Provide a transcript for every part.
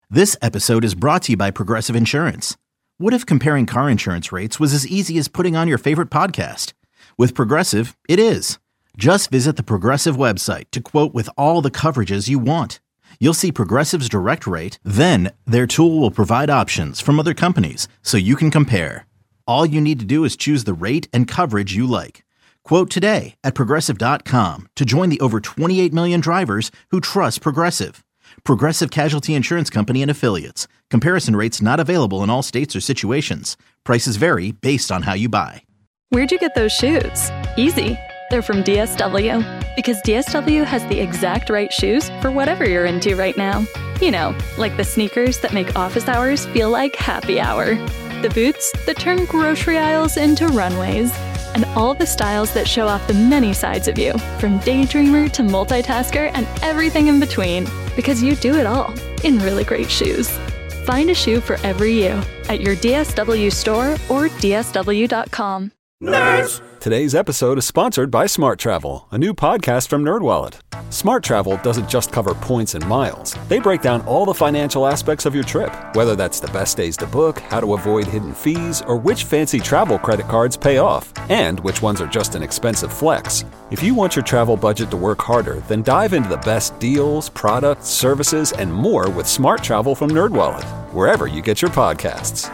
This episode is brought to you by Progressive Insurance. What if comparing car insurance rates was as easy as putting on your favorite podcast? With Progressive, it is. Just visit the Progressive website to quote with all the coverages you want. You'll see Progressive's direct rate, then their tool will provide options from other companies so you can compare. All you need to do is choose the rate and coverage you like. Quote today at Progressive.com to join the over 28 million drivers who trust Progressive. Progressive Casualty Insurance Company and Affiliates. Comparison rates not available in all states or situations. Prices vary based on how you buy. Where'd you get those shoes? Easy. They're from DSW. Because DSW has the exact right shoes for whatever you're into right now. You know, like the sneakers that make office hours feel like happy hour. The boots that turn grocery aisles into runways. And all the styles that show off the many sides of you, from daydreamer to multitasker and everything in between. Because you do it all in really great shoes. Find a shoe for every you at your DSW store or DSW.com. Nerds! Today's episode is sponsored by Smart Travel, a new podcast from NerdWallet. Smart Travel doesn't just cover points and miles. They break down all the financial aspects of your trip, whether that's the best days to book, how to avoid hidden fees, or which fancy travel credit cards pay off, and which ones are just an expensive flex. If you want your travel budget to work harder, then dive into the best deals, products, services, and more with Smart Travel from NerdWallet, wherever you get your podcasts.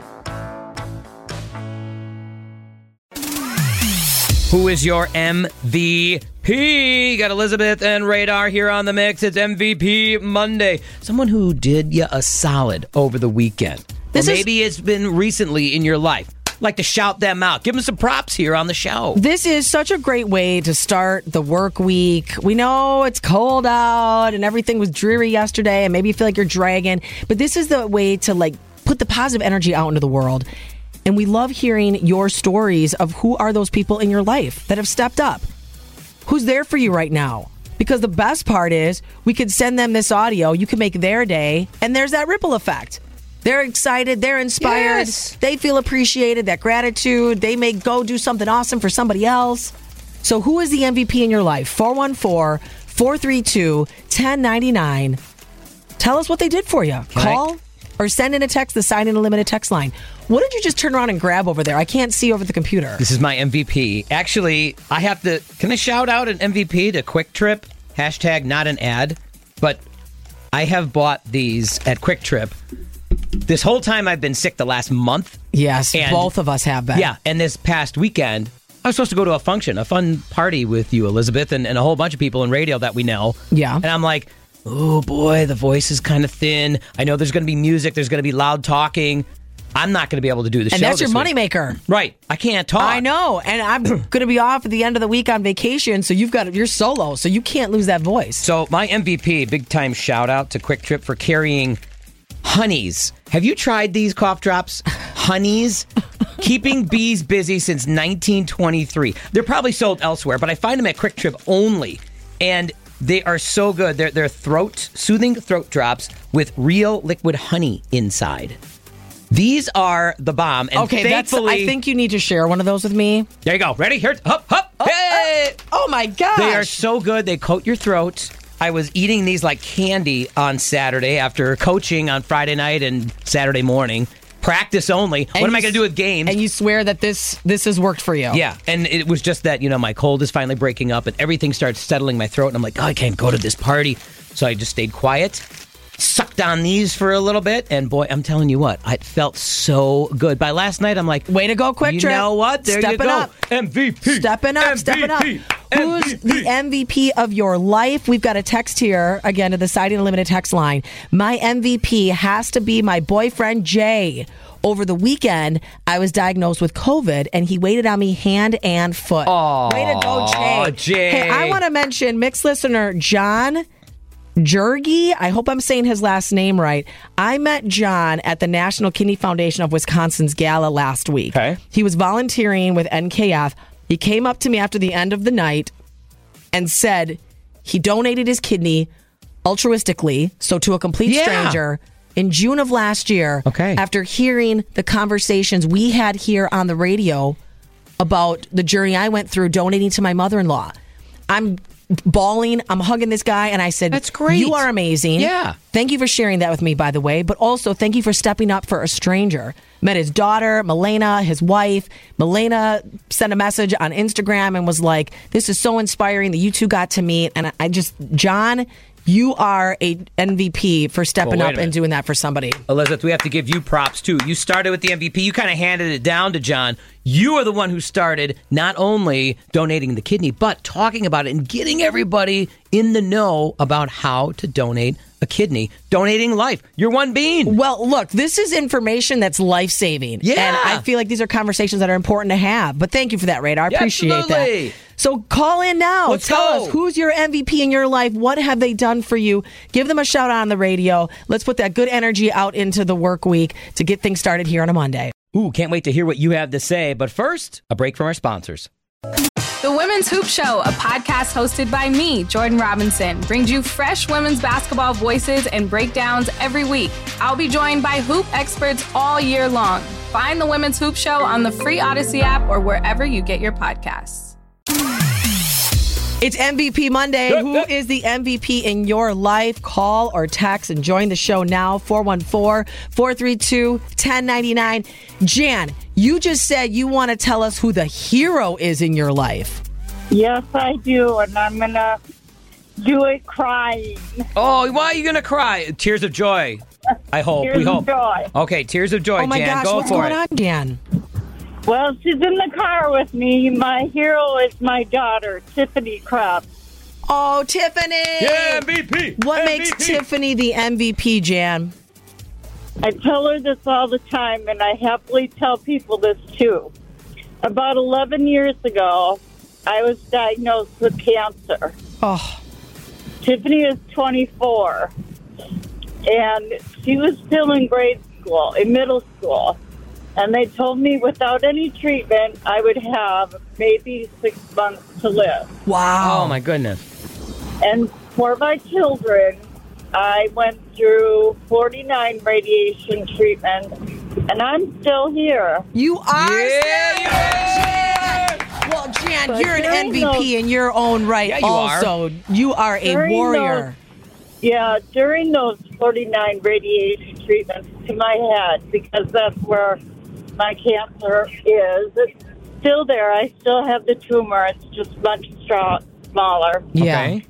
Who is your MVP? Got Elizabeth and Radar here on the mix. It's MVP Monday. Someone who did you a solid over the weekend. Maybe it's been recently in your life. Like to shout them out. Give them some props here on the show. This is such a great way to start the work week. We know it's cold out and everything was dreary yesterday and maybe you feel like you're dragging. But this is the way to put the positive energy out into the world. And we love hearing your stories of who are those people in your life that have stepped up. Who's there for you right now? Because the best part is we could send them this audio. You can make their day. And there's that ripple effect. They're excited. They're inspired. Yes. They feel appreciated, that gratitude. They may go do something awesome for somebody else. So who is the MVP in your life? 414-432-1099. Tell us what they did for you. Call or send in a text, the Sign in a Limited text line. What did you just turn around and grab over there? I can't see over the computer. This is my MVP. Actually, can I shout out an MVP to Quick Trip? Hashtag not an ad. But I have bought these at Quick Trip. This whole time I've been sick the last month. Yes, both of us have been. Yeah, and this past weekend, I was supposed to go to a function, a fun party with you, Elizabeth, and a whole bunch of people in radio that we know. Yeah. And I'm like, oh boy, the voice is kind of thin. I know there's going to be music. There's going to be loud talking. I'm not going to be able to do the show. And that's your week. Moneymaker. Right. I can't talk. I know. And I'm going to be off at the end of the week on vacation. So you're solo. So you can't lose that voice. So my MVP, big time shout out to Quick Trip for carrying Honeys. Have you tried these cough drops? Honeys. Keeping bees busy since 1923. They're probably sold elsewhere, but I find them at Quick Trip only. And they are so good. They're soothing throat drops with real liquid honey inside. These are the bomb. And okay, I think you need to share one of those with me. There you go. Ready? Here. Hup, hup. Hey! Oh my gosh. They are so good. They coat your throat. I was eating these like candy on Saturday after coaching on Friday night and Saturday morning. Practice only. What am I going to do with games? And you swear that this has worked for you. Yeah, and it was just that, my cold is finally breaking up and everything starts settling my throat. And I'm like, I can't go to this party. So I just stayed quiet, sucked on these for a little bit. And boy, I'm telling you what, it felt so good. By last night, I'm like, way to go, Quick Trip. You know what? There you go. Up. MVP. Stepping up. Who's the MVP of your life? We've got a text here, again, to the Sign in a Limited text line. My MVP has to be my boyfriend, Jay. Over the weekend, I was diagnosed with COVID, and he waited on me hand and foot. Aww, way to go, Jay. Hey, I want to mention mixed listener John Jergy. I hope I'm saying his last name right. I met John at the National Kidney Foundation of Wisconsin's gala last week. Okay. He was volunteering with NKF. He came up to me after the end of the night and said he donated his kidney altruistically, so to a complete stranger, in June of last year. Okay. After hearing the conversations we had here on the radio about the journey I went through donating to my mother-in-law. I'm bawling. I'm hugging this guy, and I said, That's great. You are amazing. Yeah. Thank you for sharing that with me, by the way. But also, thank you for stepping up for a stranger. Met his daughter, Milena, his wife. Milena sent a message on Instagram and was like, this is so inspiring that you two got to meet. And John, you are a MVP for stepping up and doing that for somebody. Elizabeth, we have to give you props, too. You started with the MVP. You kind of handed it down to John. You are the one who started not only donating the kidney, but talking about it and getting everybody in the know about how to donate a kidney. Donating life. You're one being. Well, look, this is information that's life-saving. Yeah. And I feel like these are conversations that are important to have. But thank you for that, Radar. I appreciate absolutely. that. So call in now. Let's Tell go. us, who's your MVP in your life? What have they done for you? Give them a shout out on the radio. Let's put that good energy out into the work week to get things started here on a Monday. Ooh, can't wait to hear what you have to say. But first, a break from our sponsors. The Women's Hoop Show, a podcast hosted by me, Jordan Robinson, brings you fresh women's basketball voices and breakdowns every week. I'll be joined by hoop experts all year long. Find the Women's Hoop Show on the free Odyssey app or wherever you get your podcasts. It's MVP Monday. Who is the MVP in your life? Call or text and join the show now. 414-432-1099. Jan, you just said you want to tell us who the hero is in your life. Yes, I do, and I'm going to do it crying. Oh, why are you going to cry? Tears of joy, I hope. Tears we of hope. joy. Okay, tears of joy, Oh my Jan. gosh, Go what's for going it. on, Jan? Well, she's in the car with me. My hero is my daughter, Tiffany Krebs. Oh, Tiffany! Yeah, MVP. What makes Tiffany the MVP, Jan? I tell her this all the time, and I happily tell people this too. About 11 years ago, I was diagnosed with cancer. Oh, Tiffany is 24, and she was still in middle school. And they told me without any treatment, I would have maybe 6 months to live. wow. Oh, my goodness. And for my children, I went through 49 radiation treatments, and I'm still here. You are Yeah, Jan. Well, Jan, But you're an during MVP those- in your own right. Yeah, you are. Also, you are a During warrior. During those 49 radiation treatments to my head, because that's where my cancer is, it's still there. I still have the tumor. It's just much smaller. Yeah. Okay.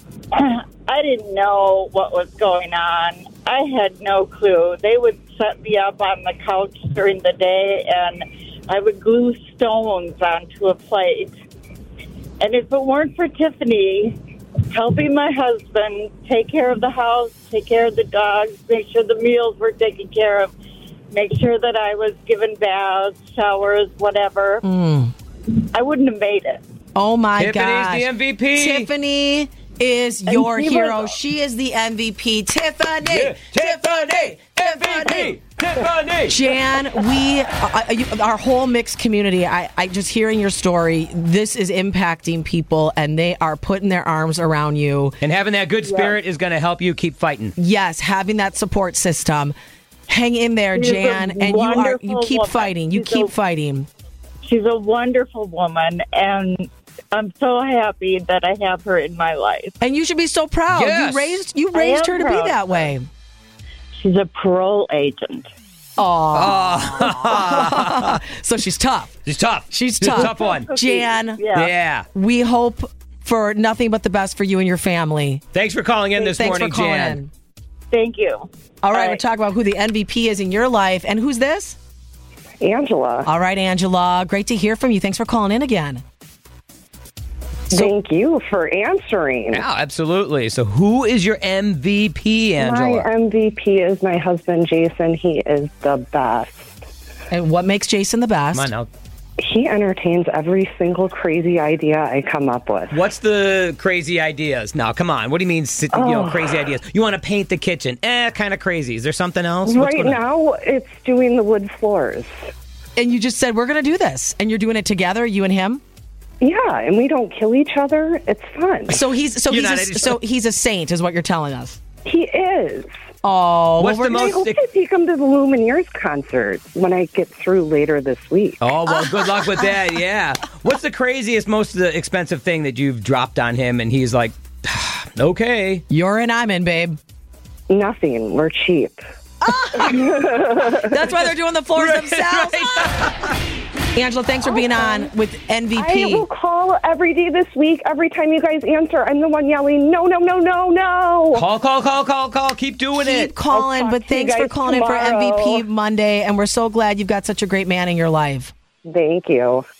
I didn't know what was going on. I had no clue. They would set me up on the couch during the day, and I would glue stones onto a plate. And if it weren't for Tiffany helping my husband take care of the house, take care of the dogs, make sure the meals were taken care of, make sure that I was given baths, showers, whatever, I wouldn't have made it. Oh my Tiffany's gosh. the MVP. Tiffany is your she hero. was- She is the MVP. Tiffany. Yeah, Tiffany. MVP. Tiffany. Jan, our whole mixed community, I just hearing your story, this is impacting people and they are putting their arms around you. And having that good spirit is going to help you keep fighting. Yes, having that support system. Hang in there, She's a Jan, and you wonderful keep woman. fighting. You She's keep a- fighting. She's a wonderful woman, and I'm so happy that I have her in my life. And you should be so proud. Yes. You I raised am her to be proud. that way. She's a parole agent. So she's tough. She's tough. She's a tough. tough one. Jan, Yeah. we hope for nothing but the best for you and your family. Thanks for calling in this Thanks morning, for calling Jan. in. Thank you. All right, Bye. we're talking about who the MVP is in your life. And who's this? Angela. All right, Angela. Great to hear from you. Thanks for calling in again. Thank you for answering. Yeah, absolutely. So who is your MVP, Angela? My MVP is my husband, Jason. He is the best. And what makes Jason the best? Come on now. He entertains every single crazy idea I come up with. What's the crazy ideas? Now, come on. What do you mean, crazy ideas? You want to paint the kitchen? Kind of crazy. Is there something else? What's Right going on? now, it's doing the wood floors. And you just said, we're going to do this. And you're doing it together, you and him? Yeah, and we don't kill each other. It's fun. So he's You're not at each so he's a saint, is what you're telling us. He is. Oh, What's the I most? hope to take him to the Lumineers concert when I get through later this week. Oh, well, good luck with that. Yeah. What's the craziest, most expensive thing that you've dropped on him, and he's like, okay. You're in, I'm in, babe. Nothing. We're cheap. That's why they're doing the floors themselves. Angela, thanks for being on with MVP. I will call every day this week. Every time you guys answer, I'm the one yelling, no, no, no, no, no. Call. Keep doing it. Keep calling, I'll but talk to you thanks for guys calling in for tomorrow. MVP Monday, and we're so glad you've got such a great man in your life. Thank you.